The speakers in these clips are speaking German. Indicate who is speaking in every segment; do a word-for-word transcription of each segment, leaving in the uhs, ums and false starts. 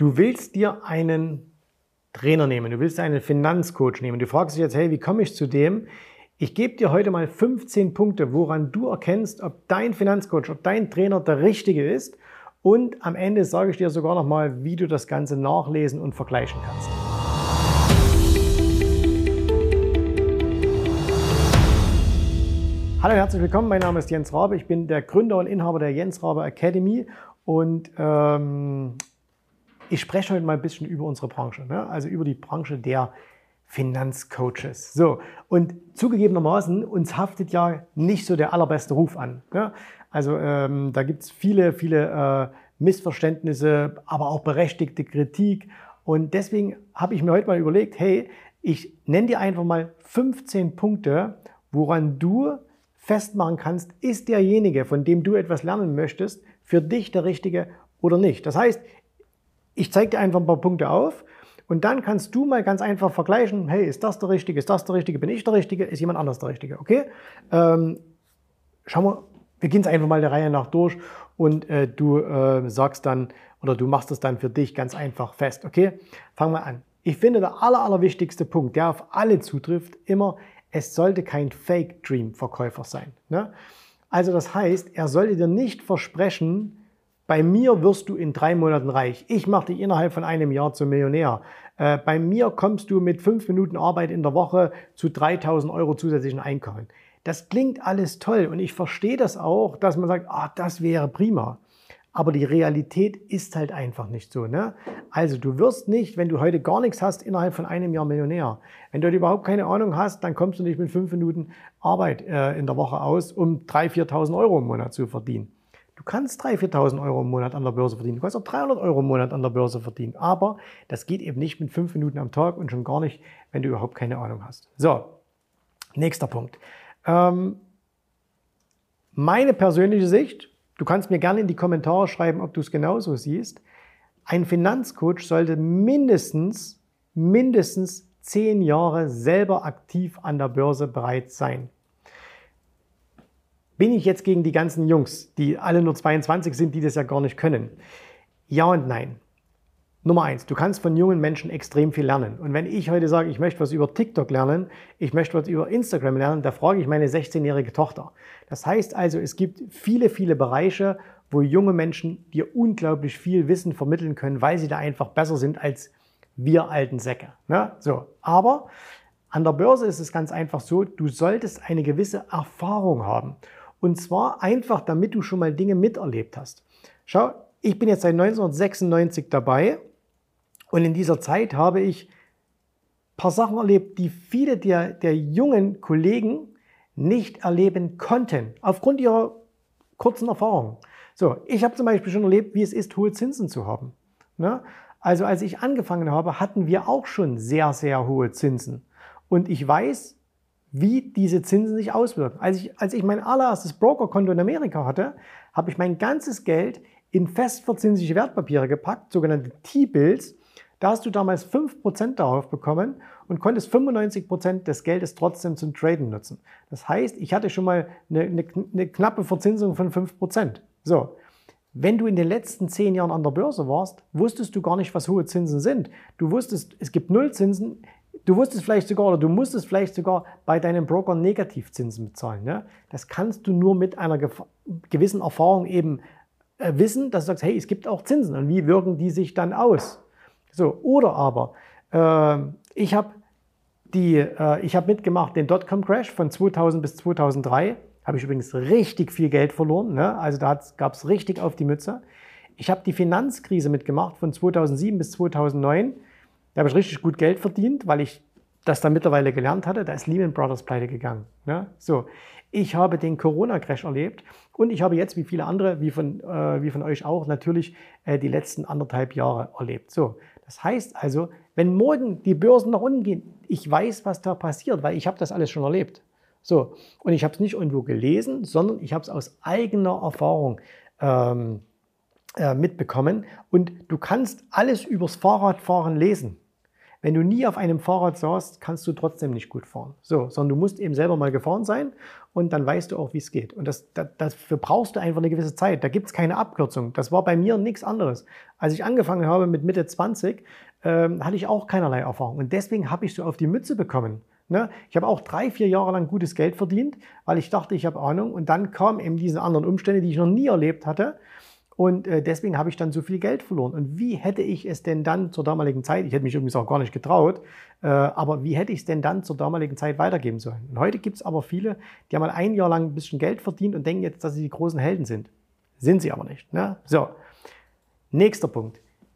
Speaker 1: Du willst dir einen Trainer nehmen, du willst einen Finanzcoach nehmen. Du fragst dich jetzt, hey, wie komme ich zu dem? Ich gebe dir heute mal fünfzehn Punkte, woran du erkennst, ob dein Finanzcoach, ob dein Trainer der richtige ist. Und am Ende sage ich dir sogar nochmal, wie du das Ganze nachlesen und vergleichen kannst. Hallo, herzlich willkommen. Mein Name ist Jens Rabe. Ich bin der Gründer und Inhaber der Jens Rabe Academy und ähm, ich spreche heute mal ein bisschen über unsere Branche, ne? Also über die Branche der Finanzcoaches. So, und zugegebenermaßen, uns haftet ja nicht so der allerbeste Ruf an. Ne? Also ähm, da gibt es viele, viele äh, Missverständnisse, aber auch berechtigte Kritik. Und deswegen habe ich mir heute mal überlegt, hey, ich nenne dir einfach mal fünfzehn Punkte, woran du festmachen kannst, ist derjenige, von dem du etwas lernen möchtest, für dich der Richtige oder nicht. Das heißt, ich zeige dir einfach ein paar Punkte auf und dann kannst du mal ganz einfach vergleichen, hey, ist das der Richtige, ist das der Richtige, bin ich der Richtige, ist jemand anders der Richtige, okay? Ähm, schauen wir, wir gehen es einfach mal der Reihe nach durch und äh, du äh, sagst dann, oder du machst es dann für dich ganz einfach fest, okay? Fangen wir an. Ich finde, der aller, allerwichtigste Punkt, der auf alle zutrifft, immer, es sollte kein Fake-Dream-Verkäufer sein. Ne? Also das heißt, er sollte dir nicht versprechen, bei mir wirst du in drei Monaten reich. Ich mache dich innerhalb von einem Jahr zum Millionär. Äh, bei mir kommst du mit fünf Minuten Arbeit in der Woche zu dreitausend Euro zusätzlichen Einkommen. Das klingt alles toll und ich verstehe das auch, dass man sagt, ah, das wäre prima. Aber die Realität ist halt einfach nicht so. Ne? Also du wirst nicht, wenn du heute gar nichts hast, innerhalb von einem Jahr Millionär. Wenn du überhaupt keine Ahnung hast, dann kommst du nicht mit fünf Minuten Arbeit äh, in der Woche aus, um dreitausend, viertausend Euro im Monat zu verdienen. Du kannst dreitausend, viertausend Euro im Monat an der Börse verdienen. Du kannst auch dreihundert Euro im Monat an der Börse verdienen. Aber das geht eben nicht mit fünf Minuten am Tag und schon gar nicht, wenn du überhaupt keine Ahnung hast. So, nächster Punkt. Ähm, meine persönliche Sicht, du kannst mir gerne in die Kommentare schreiben, ob du es genauso siehst. Ein Finanzcoach sollte mindestens, mindestens zehn Jahre selber aktiv an der Börse bereits sein. Bin ich jetzt gegen die ganzen Jungs, die alle nur zweiundzwanzig sind, die das ja gar nicht können? Ja und nein. Nummer eins, du kannst von jungen Menschen extrem viel lernen. Und wenn ich heute sage, ich möchte was über TikTok lernen, ich möchte was über Instagram lernen, da frage ich meine sechzehnjährige Tochter. Das heißt also, es gibt viele, viele Bereiche, wo junge Menschen dir unglaublich viel Wissen vermitteln können, weil sie da einfach besser sind als wir alten Säcke. Ne? So, aber an der Börse ist es ganz einfach so, du solltest eine gewisse Erfahrung haben. Und zwar einfach, damit du schon mal Dinge miterlebt hast. Schau, ich bin jetzt seit neunzehnhundertsechsundneunzig dabei und in dieser Zeit habe ich ein paar Sachen erlebt, die viele der, der jungen Kollegen nicht erleben konnten, aufgrund ihrer kurzen Erfahrung. So, ich habe zum Beispiel schon erlebt, wie es ist, hohe Zinsen zu haben. Ne? Also als ich angefangen habe, hatten wir auch schon sehr, sehr hohe Zinsen. Und ich weiß, wie diese Zinsen sich auswirken. Als ich, als ich mein allererstes Brokerkonto in Amerika hatte, habe ich mein ganzes Geld in festverzinsliche Wertpapiere gepackt, sogenannte T-Bills. Da hast du damals fünf Prozent darauf bekommen und konntest fünfundneunzig Prozent des Geldes trotzdem zum Traden nutzen. Das heißt, ich hatte schon mal eine, eine, eine knappe Verzinsung von fünf Prozent. So, wenn du in den letzten zehn Jahren an der Börse warst, wusstest du gar nicht, was hohe Zinsen sind. Du wusstest, es gibt Nullzinsen. Du wusstest vielleicht sogar oder du musstest vielleicht sogar bei deinem Broker Negativzinsen bezahlen. Ne? Das kannst du nur mit einer gewissen Erfahrung eben äh, wissen, dass du sagst, hey, es gibt auch Zinsen und wie wirken die sich dann aus? So, oder aber, äh, ich habe äh, ich hab mitgemacht den Dotcom-Crash von zweitausend bis zweitausenddrei. Habe ich übrigens richtig viel Geld verloren. Ne? Also da gab es richtig auf die Mütze. Ich habe die Finanzkrise mitgemacht von zweitausendsieben bis zweitausendneun. Da habe ich richtig gut Geld verdient, weil ich das dann mittlerweile gelernt hatte. Da ist Lehman Brothers pleite gegangen. Ne? So, ich habe den Corona-Crash erlebt und ich habe jetzt, wie viele andere, wie von, äh, wie von euch auch, natürlich äh, die letzten anderthalb Jahre erlebt. So, das heißt also, wenn morgen die Börsen nach unten gehen, ich weiß, was da passiert, weil ich habe das alles schon erlebt. So, und ich habe es nicht irgendwo gelesen, sondern ich habe es aus eigener Erfahrung ähm, äh, mitbekommen. Und du kannst alles übers Fahrradfahren lesen. Wenn du nie auf einem Fahrrad saßt, kannst du trotzdem nicht gut fahren. So, sondern du musst eben selber mal gefahren sein und dann weißt du auch, wie es geht. Und das, das, dafür brauchst du einfach eine gewisse Zeit. Da gibt es keine Abkürzung. Das war bei mir nichts anderes. Als ich angefangen habe mit Mitte zwanzig, ähm, hatte ich auch keinerlei Erfahrung. Und deswegen habe ich so auf die Mütze bekommen. Ne? Ich habe auch drei, vier Jahre lang gutes Geld verdient, weil ich dachte, ich habe Ahnung. Und dann kamen eben diese anderen Umstände, die ich noch nie erlebt hatte. Und äh, deswegen habe ich dann so viel Geld verloren. Und wie hätte ich es denn dann zur damaligen Zeit, ich hätte mich übrigens auch gar nicht getraut, äh, aber wie hätte ich es denn dann zur damaligen Zeit weitergeben sollen? Und heute gibt es aber viele, die haben mal ein Jahr lang ein bisschen Geld verdient und denken jetzt, dass sie die großen Helden sind. Sind sie aber nicht. Ne? So, nächster Punkt.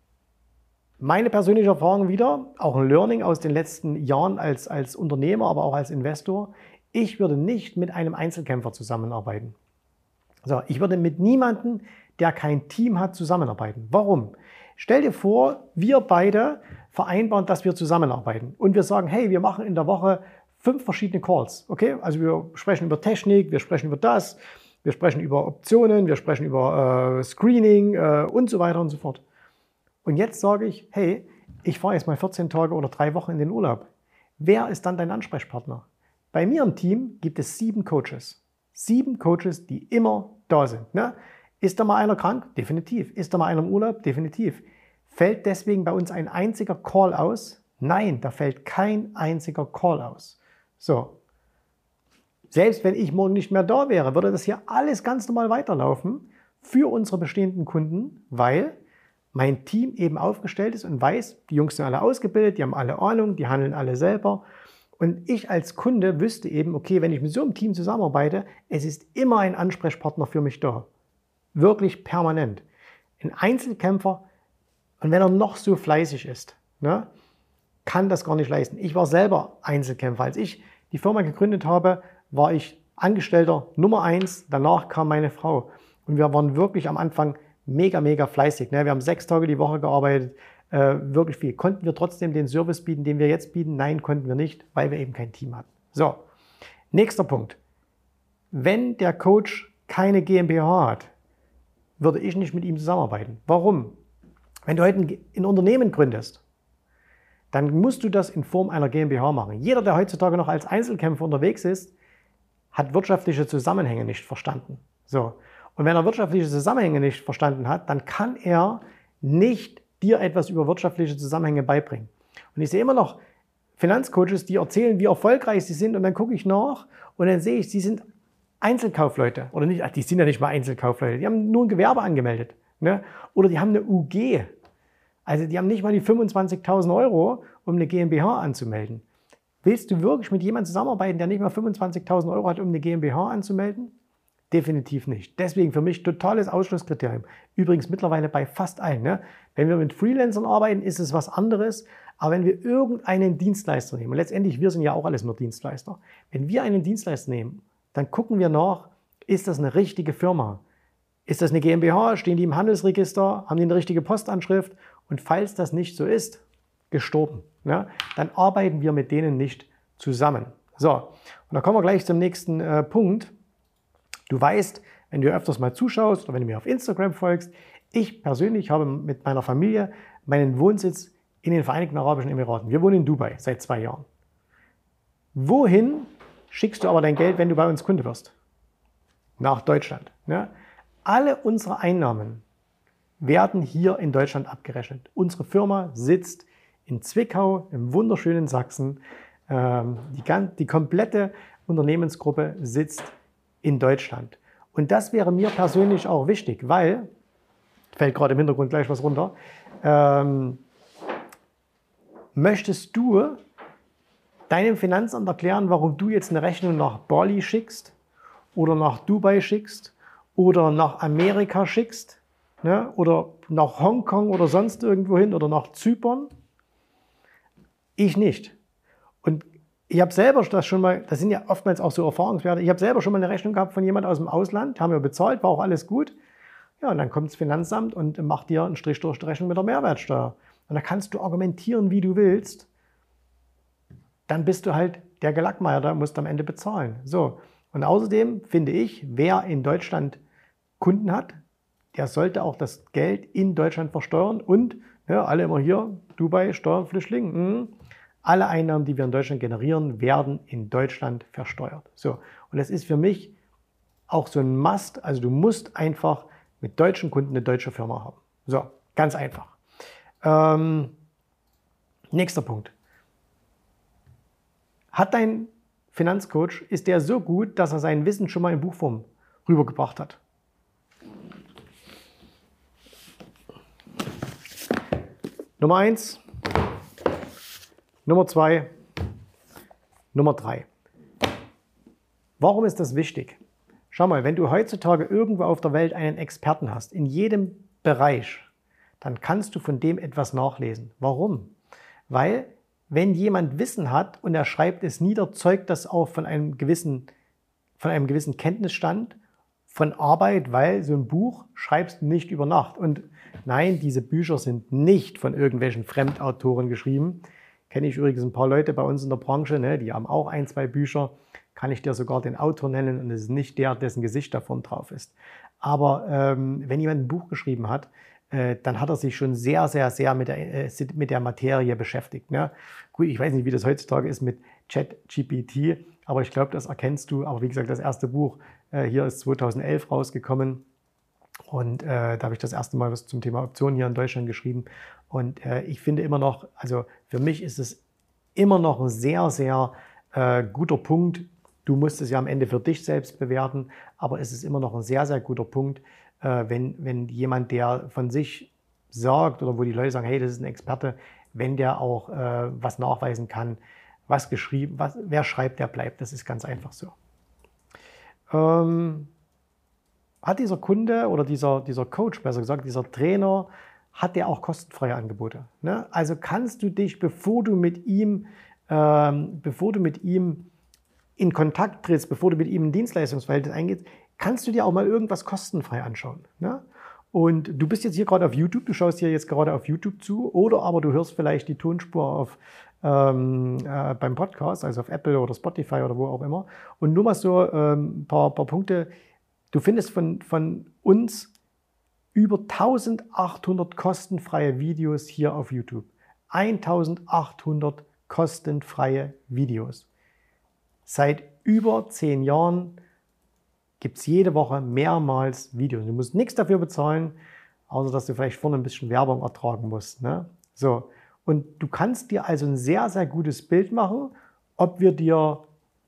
Speaker 1: Meine persönliche Erfahrung wieder, auch ein Learning aus den letzten Jahren als, als Unternehmer, aber auch als Investor. Ich würde nicht mit einem Einzelkämpfer zusammenarbeiten. So, ich würde mit niemandem, der kein Team hat, zusammenarbeiten. Warum? Stell dir vor, wir beide vereinbaren, dass wir zusammenarbeiten und wir sagen, hey, wir machen in der Woche fünf verschiedene Calls. Okay? Also wir sprechen über Technik, wir sprechen über das, wir sprechen über Optionen, wir sprechen über äh, Screening äh, und so weiter und so fort. Und jetzt sage ich, hey, ich fahre jetzt mal vierzehn Tage oder drei Wochen in den Urlaub. Wer ist dann dein Ansprechpartner? Bei mir im Team gibt es sieben Coaches. Sieben Coaches, die immer da sind. Ne? Ist da mal einer krank? Definitiv. Ist da mal einer im Urlaub? Definitiv. Fällt deswegen bei uns ein einziger Call aus? Nein, da fällt kein einziger Call aus. So. Selbst wenn ich morgen nicht mehr da wäre, würde das hier alles ganz normal weiterlaufen für unsere bestehenden Kunden, weil mein Team eben aufgestellt ist und weiß, die Jungs sind alle ausgebildet, die haben alle Ahnung, die handeln alle selber. Und ich als Kunde wüsste eben, okay, wenn ich mit so einem Team zusammenarbeite, es ist immer ein Ansprechpartner für mich da. Wirklich permanent. Ein Einzelkämpfer, und wenn er noch so fleißig ist, ne, kann das gar nicht leisten. Ich war selber Einzelkämpfer. Als ich die Firma gegründet habe, war ich Angestellter Nummer eins, danach kam meine Frau. Und wir waren wirklich am Anfang mega, mega fleißig. Ne? Wir haben sechs Tage die Woche gearbeitet, äh, wirklich viel. Konnten wir trotzdem den Service bieten, den wir jetzt bieten? Nein, konnten wir nicht, weil wir eben kein Team hatten. So, nächster Punkt. Wenn der Coach keine GmbH hat, würde ich nicht mit ihm zusammenarbeiten. Warum? Wenn du heute ein, ein Unternehmen gründest, dann musst du das in Form einer GmbH machen. Jeder, der heutzutage noch als Einzelkämpfer unterwegs ist, hat wirtschaftliche Zusammenhänge nicht verstanden. So. Und wenn er wirtschaftliche Zusammenhänge nicht verstanden hat, dann kann er nicht dir etwas über wirtschaftliche Zusammenhänge beibringen. Und ich sehe immer noch Finanzcoaches, die erzählen, wie erfolgreich sie sind, und dann gucke ich nach und dann sehe ich, sie sind Einzelkaufleute. Oder nicht, die sind ja nicht mal Einzelkaufleute, die haben nur ein Gewerbe angemeldet. Ne? Oder die haben eine U G. Also die haben nicht mal die fünfundzwanzigtausend Euro, um eine GmbH anzumelden. Willst du wirklich mit jemandem zusammenarbeiten, der nicht mal fünfundzwanzigtausend Euro hat, um eine GmbH anzumelden? Definitiv nicht. Deswegen für mich totales Ausschlusskriterium. Übrigens mittlerweile bei fast allen. Ne? Wenn wir mit Freelancern arbeiten, ist es was anderes. Aber wenn wir irgendeinen Dienstleister nehmen, und letztendlich, wir sind ja auch alles nur Dienstleister. Wenn wir einen Dienstleister nehmen, dann gucken wir nach, ist das eine richtige Firma? Ist das eine GmbH? Stehen die im Handelsregister? Haben die eine richtige Postanschrift? Und falls das nicht so ist, gestorben. Ne? Dann arbeiten wir mit denen nicht zusammen. So, und dann kommen wir gleich zum nächsten äh, Punkt. Du weißt, wenn du öfters mal zuschaust oder wenn du mir auf Instagram folgst, ich persönlich habe mit meiner Familie meinen Wohnsitz in den Vereinigten Arabischen Emiraten. Wir wohnen in Dubai seit zwei Jahren. Wohin schickst du aber dein Geld, wenn du bei uns Kunde wirst? Nach Deutschland. Ne? Alle unsere Einnahmen werden hier in Deutschland abgerechnet. Unsere Firma sitzt in Zwickau, im wunderschönen Sachsen. Ähm, die, die komplette Unternehmensgruppe sitzt in Deutschland. Und das wäre mir persönlich auch wichtig, weil, fällt gerade im Hintergrund gleich was runter, ähm, möchtest du deinem Finanzamt erklären, warum du jetzt eine Rechnung nach Bali schickst oder nach Dubai schickst oder nach Amerika schickst, ne, oder nach Hongkong oder sonst irgendwo hin oder nach Zypern? Ich nicht. Und ich habe selber das schon mal, das sind ja oftmals auch so Erfahrungswerte, ich habe selber schon mal eine Rechnung gehabt von jemand aus dem Ausland, haben wir bezahlt, war auch alles gut. Ja, und dann kommt das Finanzamt und macht dir einen Strich durch die Rechnung mit der Mehrwertsteuer. Und da kannst du argumentieren, wie du willst. Dann bist du halt der Gelackmeier, musst am Ende bezahlen. So. Und außerdem finde ich, wer in Deutschland Kunden hat, der sollte auch das Geld in Deutschland versteuern und Ja, alle immer hier, Dubai, Steuerflüchtling. Hm. Alle Einnahmen, die wir in Deutschland generieren, werden in Deutschland versteuert. So, und das ist für mich auch so ein Must. Also du musst einfach mit deutschen Kunden eine deutsche Firma haben. So, ganz einfach. Ähm, nächster Punkt. Hat dein Finanzcoach, ist der so gut, dass er sein Wissen schon mal in Buchform rübergebracht hat? Nummer eins, Nummer zwei, Nummer drei. Warum ist das wichtig? Schau mal, wenn du heutzutage irgendwo auf der Welt einen Experten hast, in jedem Bereich, dann kannst du von dem etwas nachlesen. Warum? Weil, wenn jemand Wissen hat und er schreibt es nieder, zeugt das auch von einem gewissen, von einem gewissen Kenntnisstand, von Arbeit, weil so ein Buch schreibst du nicht über Nacht. Und nein, diese Bücher sind nicht von irgendwelchen Fremdautoren geschrieben. Kenne ich übrigens ein paar Leute bei uns in der Branche, ne, die haben auch ein, zwei Bücher. Kann ich dir sogar den Autor nennen und es ist nicht der, dessen Gesicht da vorne drauf ist. Aber ähm, wenn jemand ein Buch geschrieben hat, äh, dann hat er sich schon sehr, sehr, sehr mit der, äh, mit der Materie beschäftigt. Ne? Gut, ich weiß nicht, wie das heutzutage ist mit ChatGPT, aber ich glaube, das erkennst du. Aber wie gesagt, das erste Buch äh, hier ist zweitausendelf rausgekommen. Und äh, da habe ich das erste Mal was zum Thema Optionen hier in Deutschland geschrieben. Und äh, ich finde immer noch, also für mich ist es immer noch ein sehr, sehr äh, guter Punkt. Du musst es ja am Ende für dich selbst bewerten, aber es ist immer noch ein sehr, sehr guter Punkt, äh, wenn, wenn jemand, der von sich sagt oder wo die Leute sagen, hey, das ist ein Experte, wenn der auch äh, was nachweisen kann, was geschrieben, was, wer schreibt, der bleibt. Das ist ganz einfach so. Ähm, Hat dieser Kunde oder dieser, dieser Coach, besser gesagt, dieser Trainer, hat der auch kostenfreie Angebote? Ne? Also kannst du dich, bevor du mit ihm, ähm, bevor du mit ihm in Kontakt trittst, bevor du mit ihm ein Dienstleistungsverhältnis eingehst, kannst du dir auch mal irgendwas kostenfrei anschauen. Ne? Und du bist jetzt hier gerade auf YouTube, du schaust hier jetzt gerade auf YouTube zu, oder aber du hörst vielleicht die Tonspur auf, ähm, äh, beim Podcast, also auf Apple oder Spotify oder wo auch immer. Und nur mal so ähm, ein paar, paar Punkte. Du findest von, von uns über eintausendachthundert kostenfreie Videos hier auf YouTube. eintausendachthundert kostenfreie Videos. Seit über zehn Jahren gibt es jede Woche mehrmals Videos. Du musst nichts dafür bezahlen, außer dass du vielleicht vorne ein bisschen Werbung ertragen musst. Ne? So. Und du kannst dir also ein sehr, sehr gutes Bild machen, ob wir dir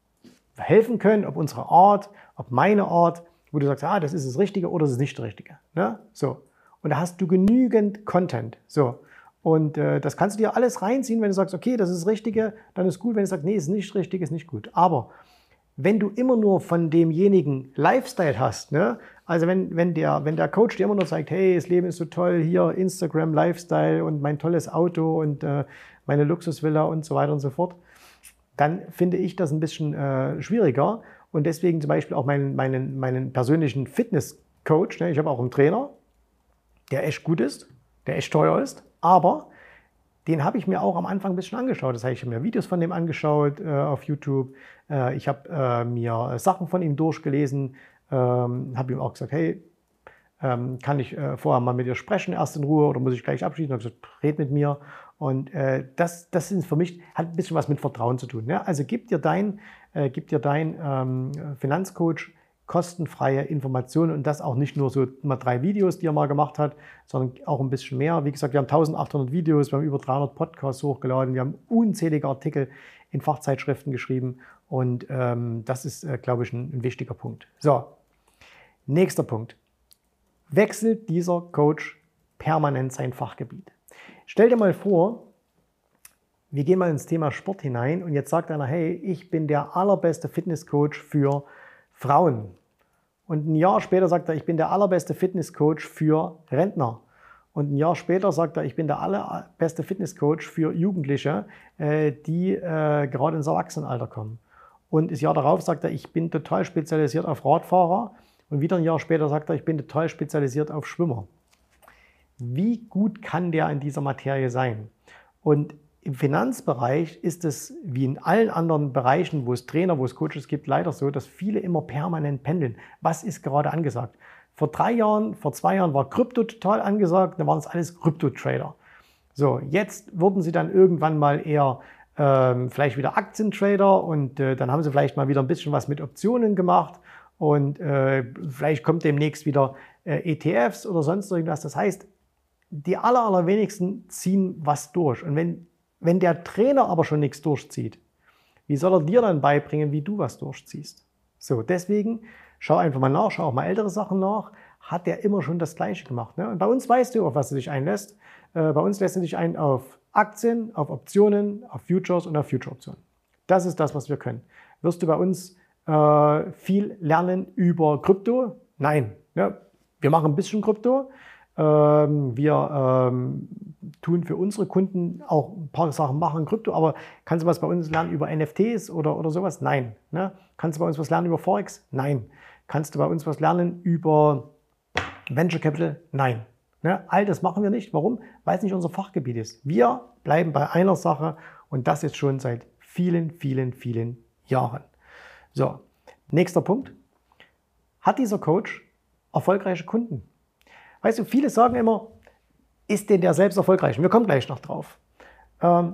Speaker 1: helfen können, ob unsere Art, ob meine Art, wo du sagst, ah, das ist das Richtige oder das ist nicht das Richtige. Ne? So. Und da hast du genügend Content. So. Und äh, das kannst du dir alles reinziehen, wenn du sagst, okay, das ist das Richtige, dann ist gut. Wenn du sagst, nee, ist nicht richtig, ist nicht gut. Aber wenn du immer nur von demjenigen Lifestyle hast, ne? Also wenn, wenn, der, wenn der Coach dir immer nur sagt, hey, das Leben ist so toll, hier Instagram, Lifestyle und mein tolles Auto und äh, meine Luxusvilla und so weiter und so fort, dann finde ich das ein bisschen äh, schwieriger. Und deswegen zum Beispiel auch meinen, meinen, meinen persönlichen Fitnesscoach, ne? Ich habe auch einen Trainer, der echt gut ist, der echt teuer ist, aber den habe ich mir auch am Anfang ein bisschen angeschaut. Das heißt, ich habe mir Videos von dem angeschaut äh, auf YouTube. Äh, ich habe äh, mir Sachen von ihm durchgelesen. Ähm, habe ihm auch gesagt, hey, ähm, kann ich äh, vorher mal mit dir sprechen, erst in Ruhe, oder muss ich gleich abschließen? Ich habe gesagt, red mit mir. Und äh, das, das ist für mich, hat ein bisschen was mit Vertrauen zu tun. Ne? Also gib dir dein, äh, gib dir dein ähm, Finanzcoach kostenfreie Informationen und das auch nicht nur so mal drei Videos, die er mal gemacht hat, sondern auch ein bisschen mehr. Wie gesagt, wir haben eintausendachthundert Videos, wir haben über dreihundert Podcasts hochgeladen, wir haben unzählige Artikel in Fachzeitschriften geschrieben und ähm, das ist, äh, glaube ich, ein, ein wichtiger Punkt. So, nächster Punkt. Wechselt dieser Coach permanent sein Fachgebiet. Stell dir mal vor, wir gehen mal ins Thema Sport hinein und jetzt sagt einer, hey, ich bin der allerbeste Fitnesscoach für Frauen. Und ein Jahr später sagt er, ich bin der allerbeste Fitnesscoach für Rentner. Und ein Jahr später sagt er, ich bin der allerbeste Fitnesscoach für Jugendliche, die gerade ins Erwachsenenalter kommen. Und das Jahr darauf sagt er, ich bin total spezialisiert auf Radfahrer. Und wieder ein Jahr später sagt er, ich bin total spezialisiert auf Schwimmer. Wie gut kann der in dieser Materie sein? Und im Finanzbereich ist es wie in allen anderen Bereichen, wo es Trainer, wo es Coaches gibt, leider so, dass viele immer permanent pendeln. Was ist gerade angesagt? Vor drei Jahren, vor zwei Jahren war Krypto total angesagt, dann waren es alles Krypto-Trader. So, jetzt wurden sie dann irgendwann mal eher ähm, vielleicht wieder Aktientrader und äh, dann haben sie vielleicht mal wieder ein bisschen was mit Optionen gemacht und äh, vielleicht kommt demnächst wieder äh, E T Fs oder sonst irgendwas. Das heißt, die aller, allerwenigsten ziehen was durch. Und wenn, wenn der Trainer aber schon nichts durchzieht, wie soll er dir dann beibringen, wie du was durchziehst? So, deswegen schau einfach mal nach, schau auch mal ältere Sachen nach. Hat der immer schon das Gleiche gemacht? Ne? Und bei uns weißt du, auf was du dich einlässt. Äh, bei uns lässt du dich ein auf Aktien, auf Optionen, auf Futures und auf Future-Optionen. Das ist das, was wir können. Wirst du bei uns äh, viel lernen über Krypto? Nein. Ne? Wir machen ein bisschen Krypto. Ähm, wir ähm, tun für unsere Kunden auch ein paar Sachen machen, Krypto, aber kannst du was bei uns lernen über N F Ts oder, oder sowas? Nein. Ne? Kannst du bei uns was lernen über Forex? Nein. Kannst du bei uns was lernen über Venture Capital? Nein. Ne? All das machen wir nicht. Warum? Weil es nicht unser Fachgebiet ist. Wir bleiben bei einer Sache und das jetzt schon seit vielen, vielen, vielen Jahren. So, nächster Punkt. Hat dieser Coach erfolgreiche Kunden? Weißt du, viele sagen immer, ist denn der selbst erfolgreich? Und wir kommen gleich noch drauf. Ähm,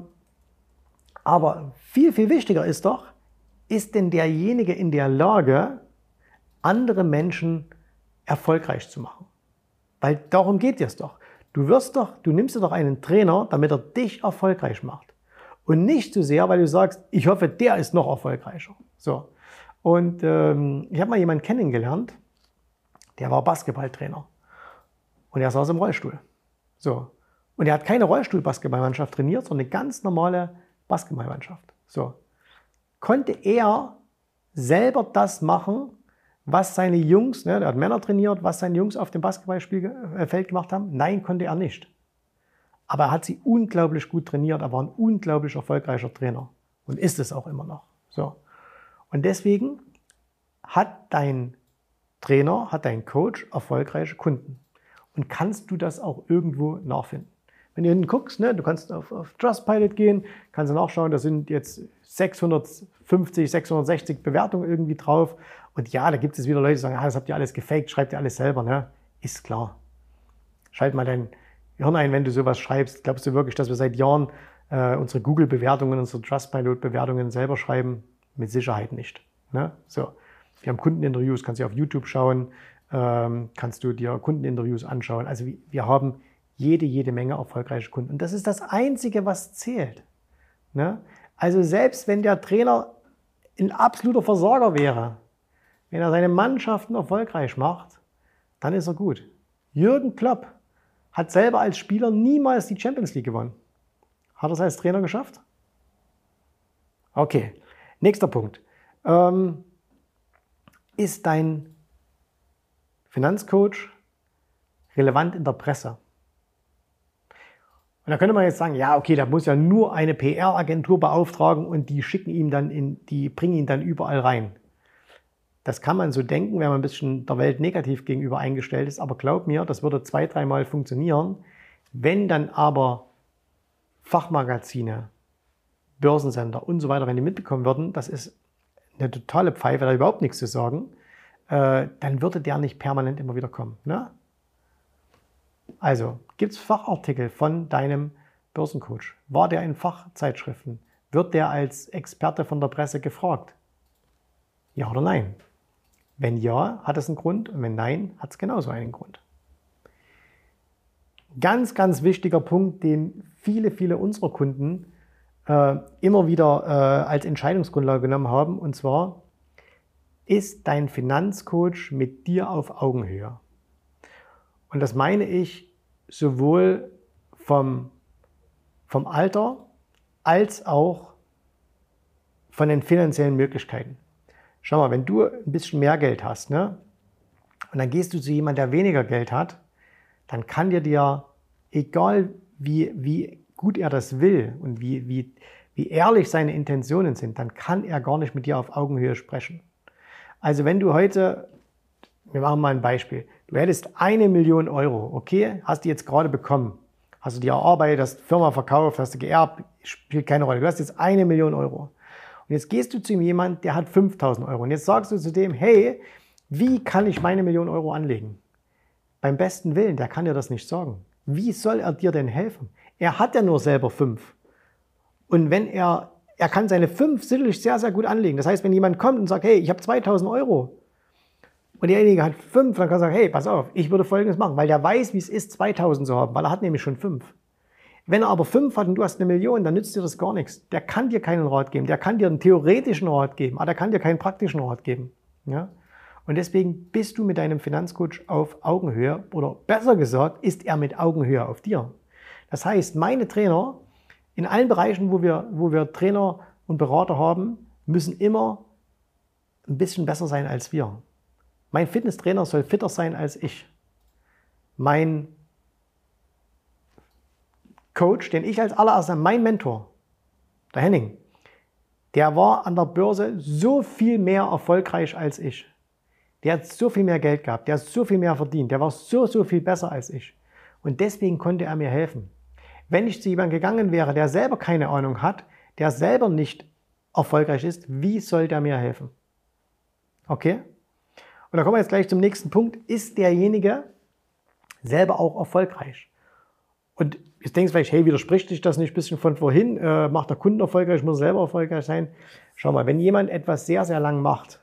Speaker 1: aber viel, viel wichtiger ist doch, ist denn derjenige in der Lage, andere Menschen erfolgreich zu machen? Weil darum geht es doch. Du wirst doch, du nimmst dir doch einen Trainer, damit er dich erfolgreich macht. Und nicht zu sehr, weil du sagst, ich hoffe, der ist noch erfolgreicher. So. Und ähm, ich habe mal jemanden kennengelernt, der war Basketballtrainer. Und er saß im Rollstuhl. So. Und er hat keine Rollstuhl-Basketballmannschaft trainiert, sondern eine ganz normale Basketballmannschaft. So. Konnte er selber das machen, was seine Jungs, ne, der hat Männer trainiert, was seine Jungs auf dem Basketballfeld gemacht haben? Nein, konnte er nicht. Aber er hat sie unglaublich gut trainiert. Er war ein unglaublich erfolgreicher Trainer. Und ist es auch immer noch. So. Und deswegen hat dein Trainer, hat dein Coach erfolgreiche Kunden. Und kannst du das auch irgendwo nachfinden. Wenn du hinten guckst, ne, du kannst auf, auf Trustpilot gehen, kannst du nachschauen, da sind jetzt sechshundertfünfzig, sechshundertsechzig Bewertungen irgendwie drauf. Und ja, da gibt es wieder Leute, die sagen, ah, das habt ihr alles gefaked, schreibt ihr alles selber. Ne? Ist klar. Schalt mal dein Hirn ein, wenn du sowas schreibst. Glaubst du wirklich, dass wir seit Jahren äh, unsere Google-Bewertungen, unsere Trustpilot-Bewertungen selber schreiben? Mit Sicherheit nicht. Ne? So. Wir haben Kundeninterviews, kannst du auf YouTube schauen. Ähm, kannst du dir Kundeninterviews anschauen. Also wir haben jede, jede Menge erfolgreiche Kunden. Und das ist das Einzige, was zählt. Ne? Also selbst wenn der Trainer ein absoluter Versager wäre, wenn er seine Mannschaften erfolgreich macht, dann ist er gut. Jürgen Klopp hat selber als Spieler niemals die Champions League gewonnen. Hat er es als Trainer geschafft? Okay, nächster Punkt. Ähm, ist dein Finanzcoach relevant in der Presse? Und da könnte man jetzt sagen, ja, okay, da muss ja nur eine P R-Agentur beauftragen und die schicken ihm dann in, die bringen ihn dann überall rein. Das kann man so denken, wenn man ein bisschen der Welt negativ gegenüber eingestellt ist, aber glaub mir, das würde zwei, dreimal funktionieren. Wenn dann aber Fachmagazine, Börsensender und so weiter, wenn die mitbekommen würden, das ist eine totale Pfeife, da überhaupt nichts zu sagen, äh, dann würde der nicht permanent immer wieder kommen. Ne? Also, gibt es Fachartikel von deinem Börsencoach? War der in Fachzeitschriften? Wird der als Experte von der Presse gefragt? Ja oder nein? Wenn ja, hat es einen Grund und wenn nein, hat es genauso einen Grund. Ganz, ganz wichtiger Punkt, den viele, viele unserer Kunden äh, immer wieder äh, als Entscheidungsgrundlage genommen haben, und zwar, ist dein Finanzcoach mit dir auf Augenhöhe? Und das meine ich sowohl vom, vom Alter als auch von den finanziellen Möglichkeiten. Schau mal, wenn du ein bisschen mehr Geld hast, ne, und dann gehst du zu jemandem, der weniger Geld hat, dann kann dir dir, egal wie, wie gut er das will und wie, wie, wie ehrlich seine Intentionen sind, dann kann er gar nicht mit dir auf Augenhöhe sprechen. Also wenn du heute, wir machen mal ein Beispiel, du hättest eine Million Euro, okay, hast du jetzt gerade bekommen, hast du dir erarbeitet, hast Firma verkauft, hast du geerbt, spielt keine Rolle, du hast jetzt eine Million Euro. Und jetzt gehst du zu jemandem, der hat fünftausend Euro und jetzt sagst du zu dem, hey, wie kann ich meine Million Euro anlegen? Beim besten Willen, der kann dir das nicht sagen. Wie soll er dir denn helfen? Er hat ja nur selber fünf. Und wenn er, er kann seine fünf sicherlich sehr, sehr gut anlegen. Das heißt, wenn jemand kommt und sagt, hey, ich habe zweitausend Euro und derjenige hat fünf, dann kann er sagen, hey, pass auf, ich würde Folgendes machen, weil der weiß, wie es ist, zweitausend zu haben, weil er hat nämlich schon fünf. Wenn er aber fünf hat und du hast eine Million, dann nützt dir das gar nichts. Der kann dir keinen Rat geben, der kann dir einen theoretischen Rat geben, aber der kann dir keinen praktischen Rat geben. Ja? Und deswegen bist du mit deinem Finanzcoach auf Augenhöhe oder besser gesagt, ist er mit Augenhöhe auf dir. Das heißt, meine Trainer in allen Bereichen, wo wir, wo wir Trainer und Berater haben, müssen immer ein bisschen besser sein als wir. Mein Fitnesstrainer soll fitter sein als ich. Mein Coach, den ich als allererstes, mein Mentor, der Henning, der war an der Börse so viel mehr erfolgreich als ich. Der hat so viel mehr Geld gehabt, der hat so viel mehr verdient, der war so, so viel besser als ich. Und deswegen konnte er mir helfen. Wenn ich zu jemandem gegangen wäre, der selber keine Ahnung hat, der selber nicht erfolgreich ist, wie soll der mir helfen? Okay? Und da kommen wir jetzt gleich zum nächsten Punkt. Ist derjenige selber auch erfolgreich? Und jetzt denkst du vielleicht, hey, widerspricht dich das nicht ein bisschen von vorhin? Äh, macht der Kunden erfolgreich, muss er selber erfolgreich sein? Schau mal, wenn jemand etwas sehr, sehr lang macht,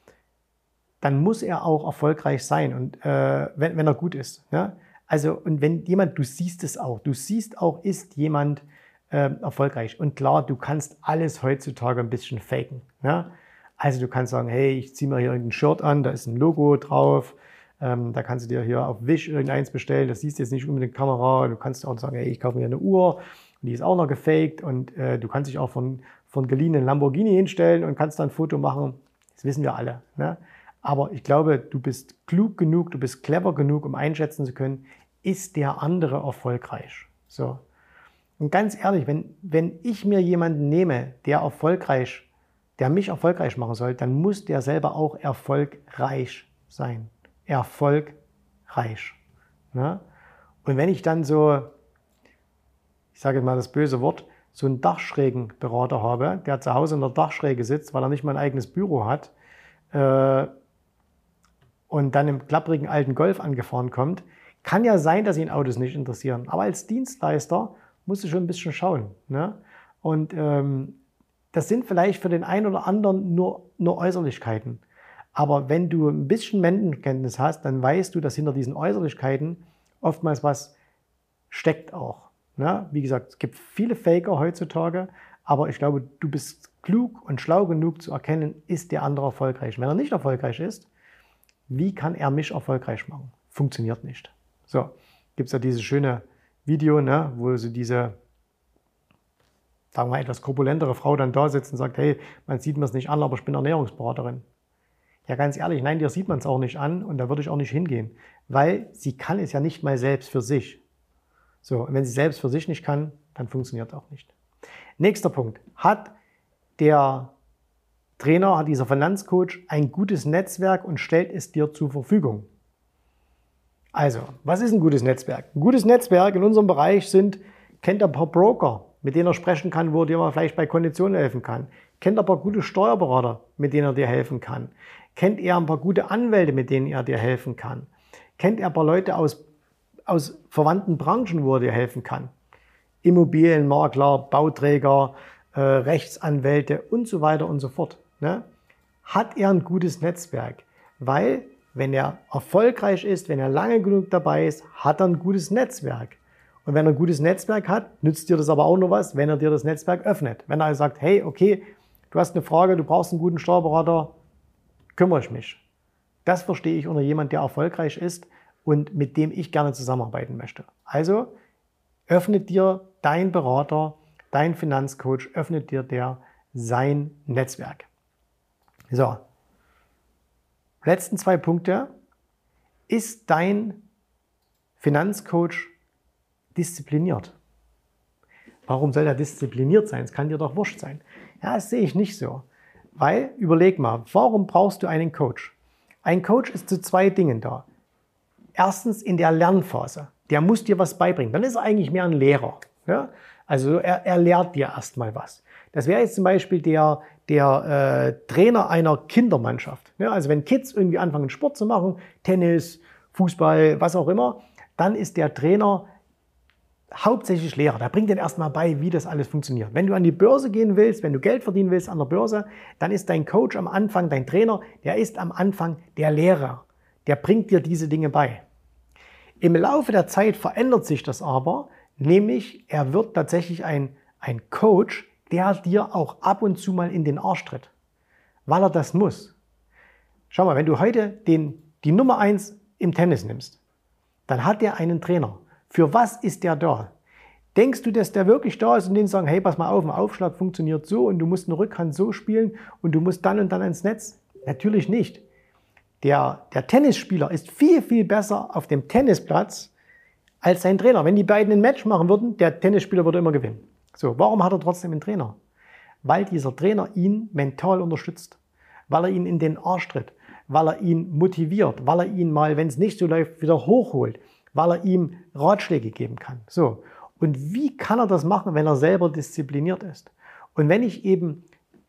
Speaker 1: dann muss er auch erfolgreich sein, und äh, wenn, wenn er gut ist. Ja? Also, und wenn jemand, du siehst es auch, du siehst auch, ist jemand äh, erfolgreich. Und klar, du kannst alles heutzutage ein bisschen faken. Ja? Also du kannst sagen, hey, ich ziehe mir hier irgendein Shirt an, da ist ein Logo drauf, ähm, da kannst du dir hier auf Wish irgendeins bestellen, das siehst du jetzt nicht unbedingt in der Kamera. Du kannst auch sagen, hey, ich kaufe mir eine Uhr, und die ist auch noch gefaked, und äh, du kannst dich auch von, von geliehenen Lamborghini hinstellen und kannst dann ein Foto machen. Das wissen wir alle. Ne? Aber ich glaube, du bist klug genug, du bist clever genug, um einschätzen zu können, ist der andere erfolgreich? So. Und ganz ehrlich, wenn, wenn ich mir jemanden nehme, der erfolgreich, der mich erfolgreich machen soll, dann muss der selber auch erfolgreich sein. Erfolgreich. Ne? Und wenn ich dann so, ich sage jetzt mal das böse Wort, so einen Dachschrägenberater habe, der zu Hause in der Dachschräge sitzt, weil er nicht mal ein eigenes Büro hat, äh, und dann im klapprigen alten Golf angefahren kommt, kann ja sein, dass ihn Autos nicht interessieren. Aber als Dienstleister musst du schon ein bisschen schauen. Ne? Und ähm, das sind vielleicht für den einen oder anderen nur, nur Äußerlichkeiten. Aber wenn du ein bisschen Menschenkenntnis hast, dann weißt du, dass hinter diesen Äußerlichkeiten oftmals was steckt auch. Ne? Wie gesagt, es gibt viele Faker heutzutage, aber ich glaube, du bist klug und schlau genug zu erkennen, ist der andere erfolgreich. Wenn er nicht erfolgreich ist, wie kann er mich erfolgreich machen? Funktioniert nicht. So, gibt es ja dieses schöne Video, ne, wo so diese, sagen wir mal, etwas korpulentere Frau dann da sitzt und sagt, hey, man sieht mir es nicht an, aber ich bin Ernährungsberaterin. Ja, ganz ehrlich, nein, dir sieht man es auch nicht an, und da würde ich auch nicht hingehen, weil sie kann es ja nicht mal selbst für sich. So, und wenn sie selbst für sich nicht kann, dann funktioniert auch nicht. Nächster Punkt. Hat der Trainer, hat dieser Finanzcoach ein gutes Netzwerk und stellt es dir zur Verfügung? Also, was ist ein gutes Netzwerk? Ein gutes Netzwerk in unserem Bereich sind, kennt er ein paar Broker, mit denen er sprechen kann, wo er dir vielleicht bei Konditionen helfen kann. Kennt er ein paar gute Steuerberater, mit denen er dir helfen kann. Kennt er ein paar gute Anwälte, mit denen er dir helfen kann. Kennt er ein paar Leute aus, aus verwandten Branchen, wo er dir helfen kann. Immobilienmakler, Bauträger, äh, Rechtsanwälte und so weiter und so fort. Ne? Hat er ein gutes Netzwerk? Weil, wenn er erfolgreich ist, wenn er lange genug dabei ist, hat er ein gutes Netzwerk. Und wenn er ein gutes Netzwerk hat, nützt dir das aber auch nur was, wenn er dir das Netzwerk öffnet. Wenn er sagt, hey, okay, du hast eine Frage, du brauchst einen guten Steuerberater, kümmere ich mich. Das verstehe ich unter jemand, der erfolgreich ist und mit dem ich gerne zusammenarbeiten möchte. Also öffnet dir dein Berater, dein Finanzcoach, öffnet dir der sein Netzwerk. So, letzten zwei Punkte. Ist dein Finanzcoach diszipliniert? Warum soll er diszipliniert sein? Es kann dir doch wurscht sein. Ja, das sehe ich nicht so. Weil, überleg mal, warum brauchst du einen Coach? Ein Coach ist zu zwei Dingen da. Erstens in der Lernphase. Der muss dir was beibringen. Dann ist er eigentlich mehr ein Lehrer. Ja? Also er, er lehrt dir erstmal was. Das wäre jetzt zum Beispiel der, der äh, Trainer einer Kindermannschaft. Ja? Also wenn Kids irgendwie anfangen Sport zu machen, Tennis, Fußball, was auch immer, dann ist der Trainer hauptsächlich Lehrer. Der bringt dir erstmal bei, wie das alles funktioniert. Wenn du an die Börse gehen willst, wenn du Geld verdienen willst an der Börse, dann ist dein Coach am Anfang, dein Trainer, der ist am Anfang der Lehrer. Der bringt dir diese Dinge bei. Im Laufe der Zeit verändert sich das aber, nämlich er wird tatsächlich ein, ein Coach, der dir auch ab und zu mal in den Arsch tritt, weil er das muss. Schau mal, wenn du heute den, die Nummer eins im Tennis nimmst, dann hat der einen Trainer. Für was ist der da? Denkst du, dass der wirklich da ist und denen sagen, hey, pass mal auf, ein Aufschlag funktioniert so und du musst eine Rückhand so spielen und du musst dann und dann ins Netz? Natürlich nicht. Der, der Tennisspieler ist viel, viel besser auf dem Tennisplatz als sein Trainer. Wenn die beiden ein Match machen würden, der Tennisspieler würde immer gewinnen. So, warum hat er trotzdem einen Trainer? Weil dieser Trainer ihn mental unterstützt, weil er ihn in den Arsch tritt, weil er ihn motiviert, weil er ihn mal, wenn es nicht so läuft, wieder hochholt, weil er ihm Ratschläge geben kann. So. Und wie kann er das machen, wenn er selber diszipliniert ist? Und wenn ich eben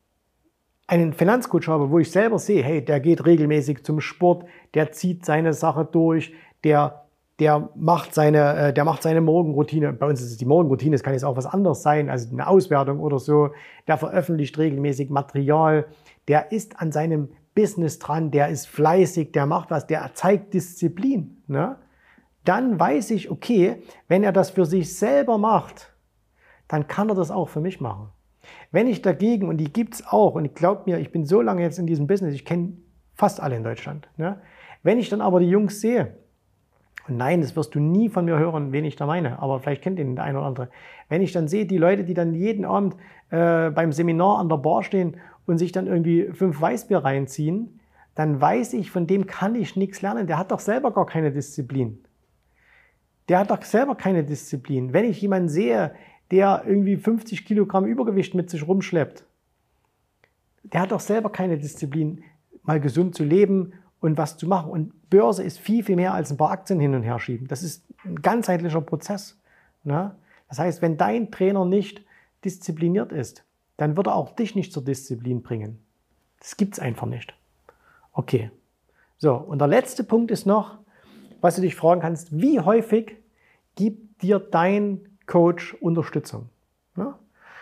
Speaker 1: einen Finanzcoach habe, wo ich selber sehe, hey, der geht regelmäßig zum Sport, der zieht seine Sache durch, der, der, macht seine, der macht seine Morgenroutine. Bei uns ist es die Morgenroutine, es kann jetzt auch was anderes sein, also eine Auswertung oder so. Der veröffentlicht regelmäßig Material, der ist an seinem Business dran, der ist fleißig, der macht was, der zeigt Disziplin, ne? Dann weiß ich, okay, wenn er das für sich selber macht, dann kann er das auch für mich machen. Wenn ich dagegen, und die gibt es auch, und ich glaube mir, ich bin so lange jetzt in diesem Business, ich kenne fast alle in Deutschland, ne? Wenn ich dann aber die Jungs sehe, und nein, das wirst du nie von mir hören, wen ich da meine, aber vielleicht kennt ihn der eine oder andere. Wenn ich dann sehe, die Leute, die dann jeden Abend äh, beim Seminar an der Bar stehen und sich dann irgendwie fünf Weißbier reinziehen, dann weiß ich, von dem kann ich nichts lernen. Der hat doch selber gar keine Disziplin. Der hat doch selber keine Disziplin. Wenn ich jemanden sehe, der irgendwie fünfzig Kilogramm Übergewicht mit sich rumschleppt, der hat doch selber keine Disziplin, mal gesund zu leben und was zu machen. Und Börse ist viel, viel mehr als ein paar Aktien hin und her schieben. Das ist ein ganzheitlicher Prozess, ne? Das heißt, wenn dein Trainer nicht diszipliniert ist, dann wird er auch dich nicht zur Disziplin bringen. Das gibt es einfach nicht. Okay. So, und der letzte Punkt ist noch, was du dich fragen kannst, wie häufig gibt dir dein Coach Unterstützung? Ja?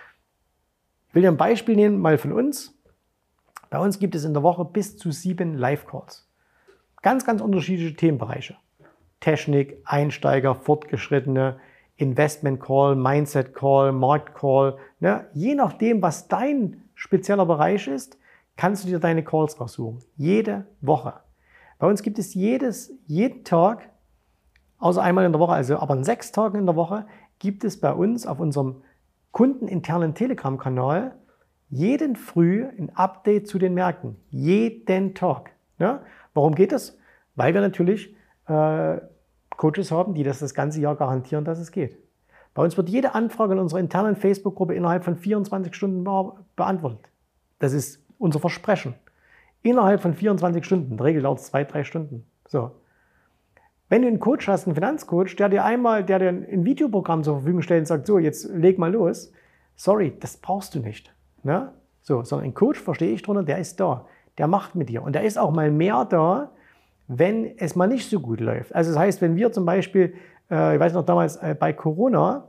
Speaker 1: Ich will dir ein Beispiel nehmen, mal von uns. Bei uns gibt es in der Woche bis zu sieben Live-Calls. Ganz, ganz unterschiedliche Themenbereiche. Technik, Einsteiger, Fortgeschrittene, Investment-Call, Mindset-Call, Markt-Call. Ne? Je nachdem, was dein spezieller Bereich ist, kannst du dir deine Calls raussuchen. Jede Woche. Bei uns gibt es jedes, jeden Tag, außer einmal in der Woche, also aber an sechs Tagen in der Woche, gibt es bei uns auf unserem kundeninternen Telegram-Kanal jeden Früh ein Update zu den Märkten. Jeden Tag. Ja? Warum geht das? Weil wir natürlich äh, Coaches haben, die das das ganze Jahr garantieren, dass es geht. Bei uns wird jede Anfrage in unserer internen Facebook-Gruppe innerhalb von vierundzwanzig Stunden beantwortet. Das ist unser Versprechen. Innerhalb von vierundzwanzig Stunden. In der Regel dauert es zwei, drei Stunden. So. Wenn du einen Coach hast, einen Finanzcoach, der dir einmal, der dir ein Videoprogramm zur Verfügung stellt und sagt, so, jetzt leg mal los. Sorry, das brauchst du nicht. Ne? So, sondern ein Coach, verstehe ich drunter, der ist da. Der macht mit dir. Und der ist auch mal mehr da, wenn es mal nicht so gut läuft. Also das heißt, wenn wir zum Beispiel, äh, ich weiß noch damals äh, bei Corona,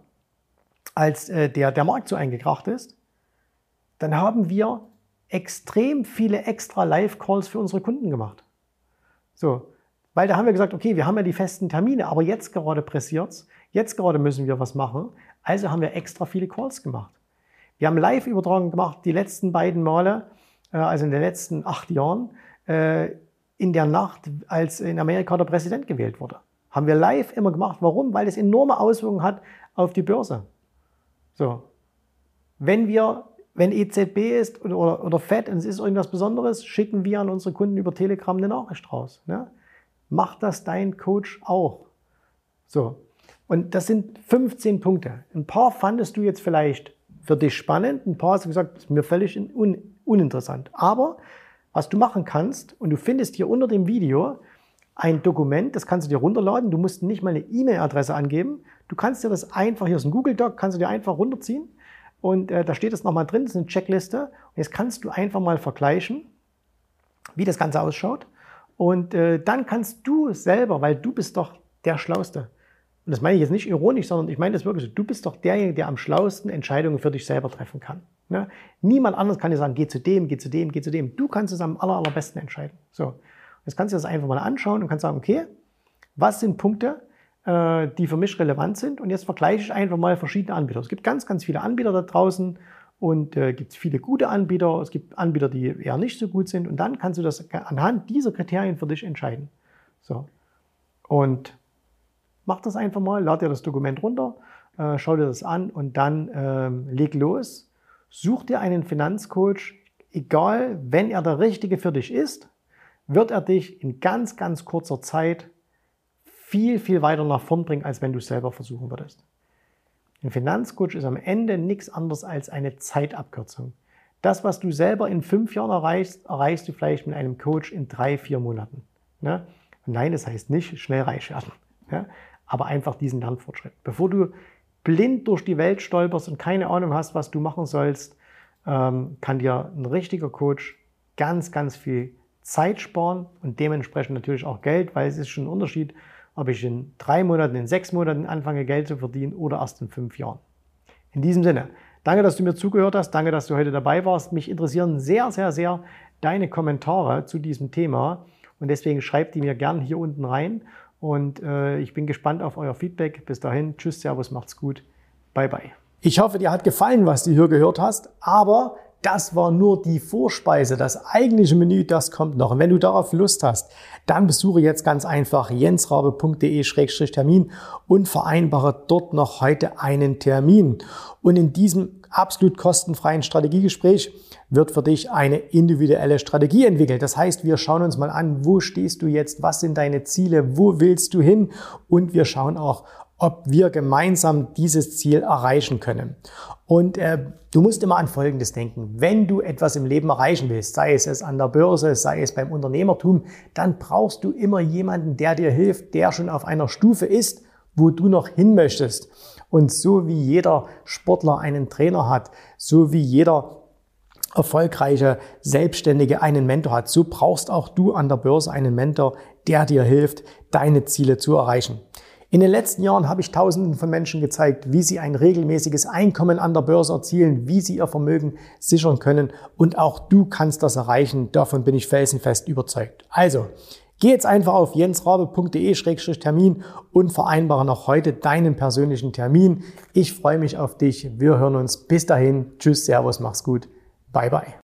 Speaker 1: als äh, der, der Markt so eingekracht ist, dann haben wir extrem viele extra Live-Calls für unsere Kunden gemacht. So, weil da haben wir gesagt, okay, wir haben ja die festen Termine, aber jetzt gerade pressiert's, jetzt gerade müssen wir was machen, also haben wir extra viele Calls gemacht. Wir haben Live-Übertragungen gemacht, die letzten beiden Male, äh, also in den letzten acht Jahren, äh, in der Nacht, als in Amerika der Präsident gewählt wurde. Haben wir live immer gemacht. Warum? Weil es enorme Auswirkungen hat auf die Börse. So, wenn wir Wenn E Z B ist oder, oder, oder Fed und es ist irgendwas Besonderes, schicken wir an unsere Kunden über Telegram eine Nachricht raus. Ne? Macht das dein Coach auch. So. Und das sind fünfzehn Punkte. Ein paar fandest du jetzt vielleicht für dich spannend, ein paar hast du gesagt, das ist mir völlig un, uninteressant. Aber was du machen kannst, und du findest hier unter dem Video ein Dokument, das kannst du dir runterladen, du musst nicht mal eine E-Mail-Adresse angeben, du kannst dir das einfach, hier ist ein Google Doc, kannst du dir einfach runterziehen. Und äh, da steht es nochmal drin, das ist eine Checkliste. Und jetzt kannst du einfach mal vergleichen, wie das Ganze ausschaut. Und äh, dann kannst du selber, weil du bist doch der Schlauste. Und und das meine ich jetzt nicht ironisch, sondern ich meine das wirklich so, du bist doch derjenige, der am schlauesten Entscheidungen für dich selber treffen kann. Ne? Niemand anderes kann dir sagen, geh zu dem, geh zu dem, geh zu dem. Du kannst es am aller, allerbesten entscheiden. So. Jetzt kannst du das einfach mal anschauen und kannst sagen, okay, was sind Punkte, äh, die für mich relevant sind? Und jetzt vergleiche ich einfach mal verschiedene Anbieter. Es gibt ganz, ganz viele Anbieter da draußen und äh, gibt viele gute Anbieter. Es gibt Anbieter, die eher nicht so gut sind. Und dann kannst du das anhand dieser Kriterien für dich entscheiden. So. Und mach das einfach mal, lad dir das Dokument runter, äh, schau dir das an und dann ähm, leg los. Such dir einen Finanzcoach, egal, wenn er der Richtige für dich ist, wird er dich in ganz, ganz kurzer Zeit viel, viel weiter nach vorn bringen, als wenn du es selber versuchen würdest. Ein Finanzcoach ist am Ende nichts anderes als eine Zeitabkürzung. Das, was du selber in fünf Jahren erreichst, erreichst du vielleicht mit einem Coach in drei, vier Monaten. Ne? Nein, das heißt nicht schnell reich werden, ne? Aber einfach diesen Lernfortschritt. Bevor du blind durch die Welt stolperst und keine Ahnung hast, was du machen sollst, ähm, kann dir ein richtiger Coach ganz, ganz viel Zeit sparen und dementsprechend natürlich auch Geld, weil es ist schon ein Unterschied, ob ich in drei Monaten, in sechs Monaten anfange, Geld zu verdienen oder erst in fünf Jahren. In diesem Sinne, danke, dass du mir zugehört hast, danke, dass du heute dabei warst. Mich interessieren sehr, sehr, sehr deine Kommentare zu diesem Thema und deswegen schreib die mir gern hier unten rein. Und äh, ich bin gespannt auf euer Feedback. Bis dahin, tschüss, servus, macht's gut. Bye, bye. Ich hoffe, dir hat gefallen, was du hier gehört hast, aber das war nur die Vorspeise. Das eigentliche Menü, das kommt noch. Und wenn du darauf Lust hast, dann besuche jetzt ganz einfach jensrabe punkt de Schrägstrich Termin und vereinbare dort noch heute einen Termin. Und in diesem absolut kostenfreien Strategiegespräch wird für dich eine individuelle Strategie entwickelt. Das heißt, wir schauen uns mal an, wo stehst du jetzt, was sind deine Ziele, wo willst du hin und wir schauen auch, ob wir gemeinsam dieses Ziel erreichen können. Und äh, du musst immer an Folgendes denken. Wenn du etwas im Leben erreichen willst, sei es es an der Börse, sei es beim Unternehmertum, dann brauchst du immer jemanden, der dir hilft, der schon auf einer Stufe ist, wo du noch hin möchtest. Und so wie jeder Sportler einen Trainer hat, so wie jeder erfolgreiche Selbstständige einen Mentor hat, so brauchst auch du an der Börse einen Mentor, der dir hilft, deine Ziele zu erreichen. In den letzten Jahren habe ich Tausenden von Menschen gezeigt, wie sie ein regelmäßiges Einkommen an der Börse erzielen, wie sie ihr Vermögen sichern können und auch du kannst das erreichen. Davon bin ich felsenfest überzeugt. Also, geh jetzt einfach auf jensrabe punkt de Schrägstrich Termin und vereinbare noch heute deinen persönlichen Termin. Ich freue mich auf dich. Wir hören uns. Bis dahin. Tschüss, servus, mach's gut. Bye, bye.